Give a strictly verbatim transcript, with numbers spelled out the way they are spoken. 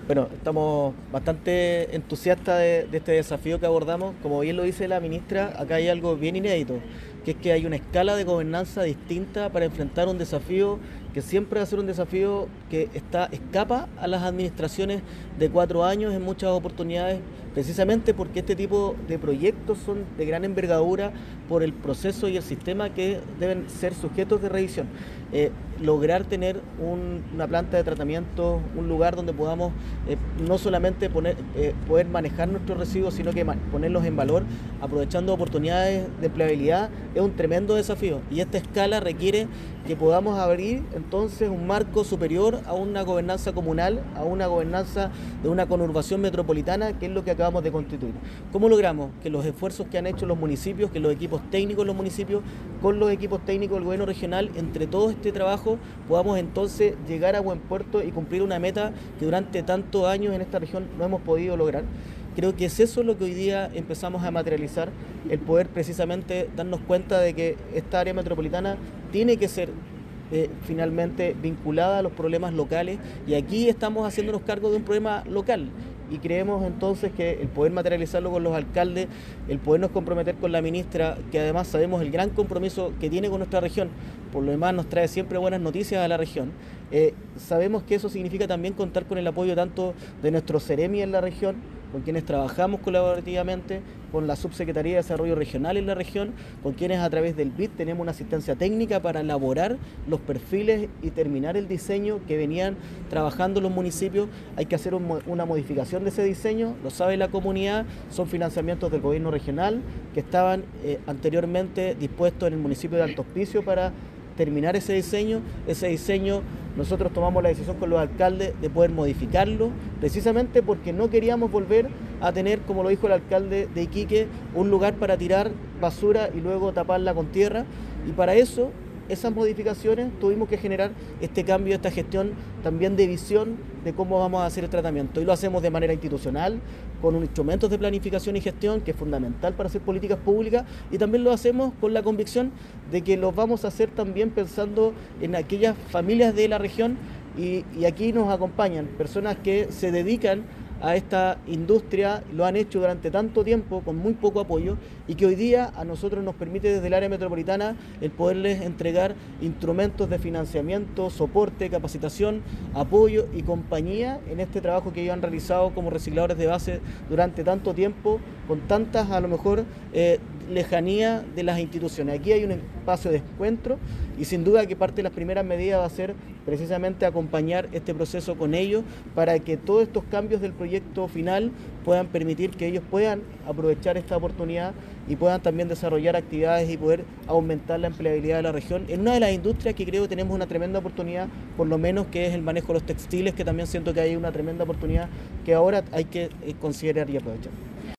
Bueno, estamos bastante entusiastas de, de este desafío que abordamos. Como bien lo dice la ministra, acá hay algo bien inédito, que es que hay una escala de gobernanza distinta para enfrentar un desafío que siempre va a ser un desafío que está, escapa a las administraciones de cuatro años en muchas oportunidades, precisamente porque este tipo de proyectos son de gran envergadura por el proceso y el sistema que deben ser sujetos de revisión. Eh, lograr tener un, una planta de tratamiento, un lugar donde podamos eh, no solamente poner, eh, poder manejar nuestros residuos, sino que ponerlos en valor, aprovechando oportunidades de empleabilidad, es un tremendo desafío. Y esta escala requiere que podamos abrir entonces un marco superior a una gobernanza comunal, a una gobernanza de una conurbación metropolitana, que es lo que acabamos de constituir. ¿Cómo logramos que los esfuerzos que han hecho los municipios, que los equipos técnicos de los municipios, con los equipos técnicos del gobierno regional, entre todo este trabajo, podamos entonces llegar a buen puerto y cumplir una meta que durante tantos años en esta región no hemos podido lograr? Creo que es eso lo que hoy día empezamos a materializar, el poder precisamente darnos cuenta de que esta área metropolitana tiene que ser eh, finalmente vinculada a los problemas locales, y aquí estamos haciéndonos cargo de un problema local. Y creemos entonces que el poder materializarlo con los alcaldes, el podernos comprometer con la ministra, que además sabemos el gran compromiso que tiene con nuestra región, por lo demás nos trae siempre buenas noticias a la región. Eh, sabemos que eso significa también contar con el apoyo tanto de nuestro Ceremi en la región, con quienes trabajamos colaborativamente, con la Subsecretaría de Desarrollo Regional en la región, con quienes a través del B I D tenemos una asistencia técnica para elaborar los perfiles y terminar el diseño que venían trabajando los municipios. Hay que hacer un, una modificación de ese diseño, lo sabe la comunidad, son financiamientos del gobierno regional que estaban eh, anteriormente dispuestos en el municipio de Alto Hospicio para terminar ese diseño. Ese diseño nosotros tomamos la decisión con los alcaldes de poder modificarlo, precisamente porque no queríamos volver a tener, como lo dijo el alcalde de Iquique, un lugar para tirar basura y luego taparla con tierra, y para eso esas modificaciones tuvimos que generar este cambio, esta gestión también de visión de cómo vamos a hacer el tratamiento, y lo hacemos de manera institucional, con instrumentos de planificación y gestión, que es fundamental para hacer políticas públicas, y también lo hacemos con la convicción de que lo vamos a hacer también pensando en aquellas familias de la región, y, y aquí nos acompañan personas que se dedican a esta industria, lo han hecho durante tanto tiempo con muy poco apoyo, y que hoy día a nosotros nos permite desde el área metropolitana el poderles entregar instrumentos de financiamiento, soporte, capacitación, apoyo y compañía en este trabajo que ellos han realizado como recicladores de base durante tanto tiempo, con tantas a lo mejor eh, lejanía de las instituciones. Aquí hay un espacio de encuentro, y sin duda que parte de las primeras medidas va a ser precisamente acompañar este proceso con ellos, para que todos estos cambios del proyecto final puedan permitir que ellos puedan aprovechar esta oportunidad y puedan también desarrollar actividades y poder aumentar la empleabilidad de la región en una de las industrias que creo que tenemos una tremenda oportunidad, por lo menos, que es el manejo de los textiles, que también siento que hay una tremenda oportunidad que ahora hay que considerar y aprovechar.